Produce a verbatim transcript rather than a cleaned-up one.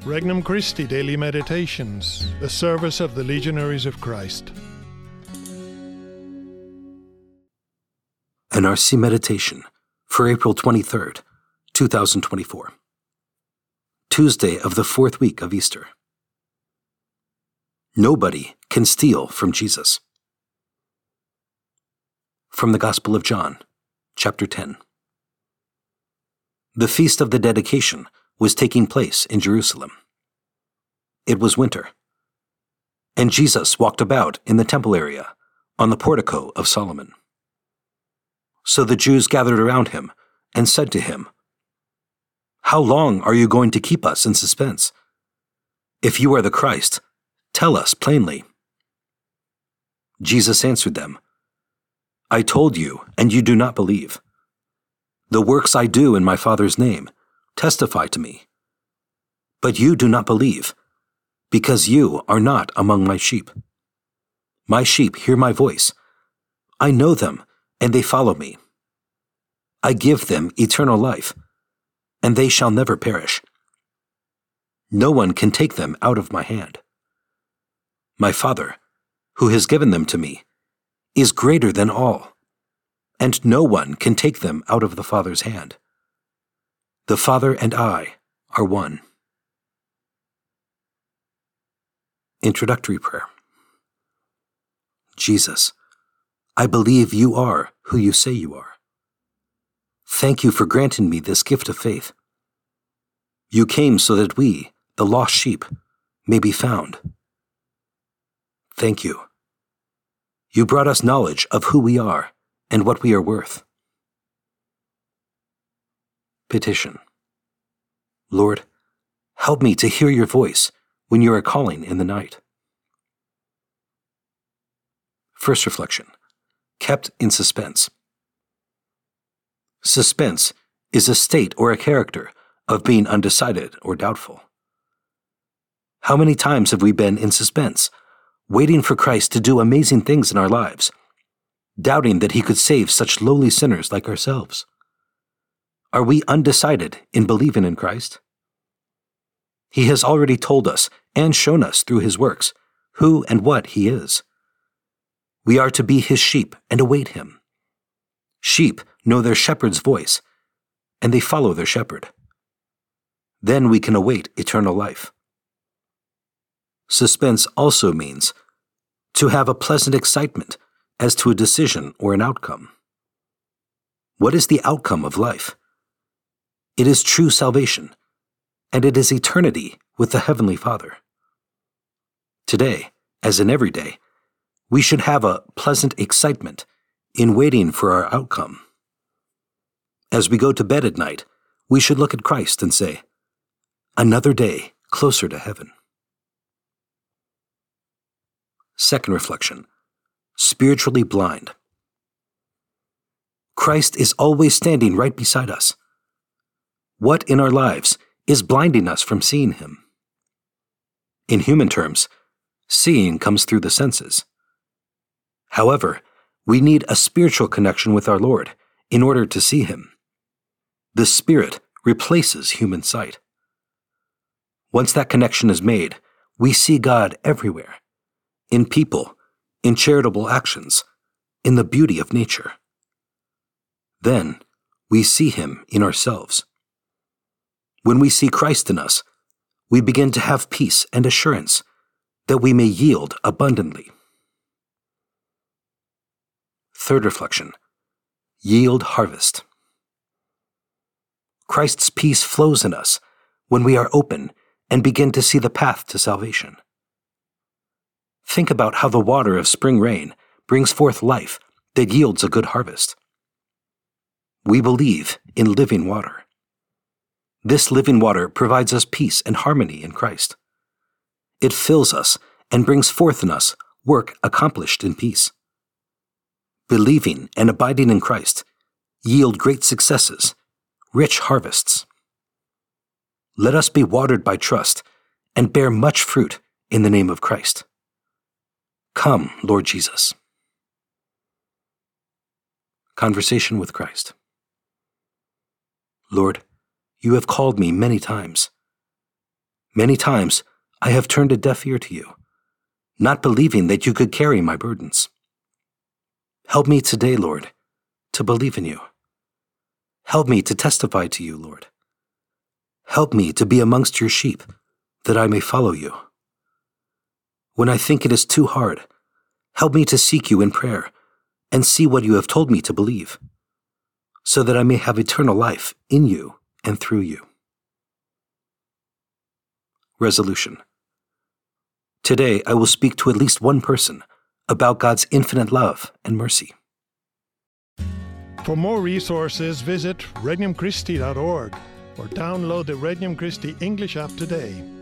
Regnum Christi Daily Meditations, the service of the Legionaries of Christ. An R C Meditation for April twenty-third, two thousand twenty-four. Tuesday of the fourth week of Easter. Nobody can steal from Jesus. From the Gospel of John, chapter ten. The feast of the dedication was taking place in Jerusalem. It was winter, and Jesus walked about in the temple area on the portico of Solomon. So the Jews gathered around him and said to him, "How long are you going to keep us in suspense? If you are the Christ, tell us plainly." Jesus answered them, "I told you, and you do not believe. The works I do in my Father's name testify to me. But you do not believe, because you are not among my sheep. My sheep hear my voice. I know them, and they follow me. I give them eternal life, and they shall never perish. No one can take them out of my hand. My Father, who has given them to me, is greater than all, and no one can take them out of the Father's hand. The Father and I are one." Introductory Prayer. Jesus, I believe you are who you say you are. Thank you for granting me this gift of faith. You came so that we, the lost sheep, may be found. Thank you. You brought us knowledge of who we are and what we are worth. Petition. Lord, help me to hear your voice when you are calling in the night. First reflection. Kept in suspense. Suspense is a state or a character of being undecided or doubtful. How many times have we been in suspense, waiting for Christ to do amazing things in our lives, doubting that he could save such lowly sinners like ourselves? Are we undecided in believing in Christ? He has already told us and shown us through his works who and what he is. We are to be his sheep and await him. Sheep know their shepherd's voice, and they follow their shepherd. Then we can await eternal life. Suspense also means to have a pleasant excitement as to a decision or an outcome. What is the outcome of life? It is true salvation, and it is eternity with the Heavenly Father. Today, as in every day, we should have a pleasant excitement in waiting for our outcome. As we go to bed at night, we should look at Christ and say, "Another day closer to heaven." Second reflection. Spiritually blind. Christ is always standing right beside us. What in our lives is blinding us from seeing him? In human terms, seeing comes through the senses. However, we need a spiritual connection with our Lord in order to see him. The Spirit replaces human sight. Once that connection is made, we see God everywhere, in people, in charitable actions, in the beauty of nature. Then, we see him in ourselves. When we see Christ in us, we begin to have peace and assurance that we may yield abundantly. Third reflection. Yield harvest. Christ's peace flows in us when we are open and begin to see the path to salvation. Think about how the water of spring rain brings forth life that yields a good harvest. We believe in living water. This living water provides us peace and harmony in Christ. It fills us and brings forth in us work accomplished in peace. Believing and abiding in Christ yield great successes, rich harvests. Let us be watered by trust and bear much fruit in the name of Christ. Come, Lord Jesus. Conversation with Christ. Lord, you have called me many times. Many times I have turned a deaf ear to you, not believing that you could carry my burdens. Help me today, Lord, to believe in you. Help me to testify to you, Lord. Help me to be amongst your sheep, that I may follow you. When I think it is too hard, help me to seek you in prayer and see what you have told me to believe, so that I may have eternal life in you and through you. Resolution. Today I will speak to at least one person about God's infinite love and mercy. For more resources, visit regnum christi dot org or download the Regnum Christi English app today.